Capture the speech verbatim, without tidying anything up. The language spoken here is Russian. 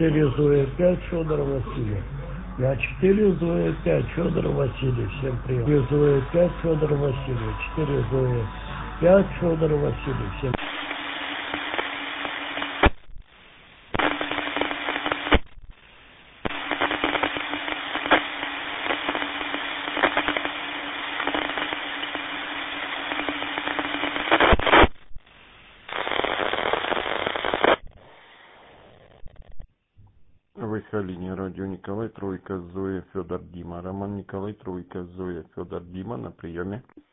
четыре Зоя, пять Федор Васильев. Я четыре Зоя, пять Федор Васильев. Всем привет. четыре Зоя, пять Федор Васильев. четыре Зоя, пять Федор Васильев. Всем В Эхалине радио Николай Тройка, Зоя, Федор, Дима. Роман Николай Тройка, Зоя, Федор, Дима на приеме.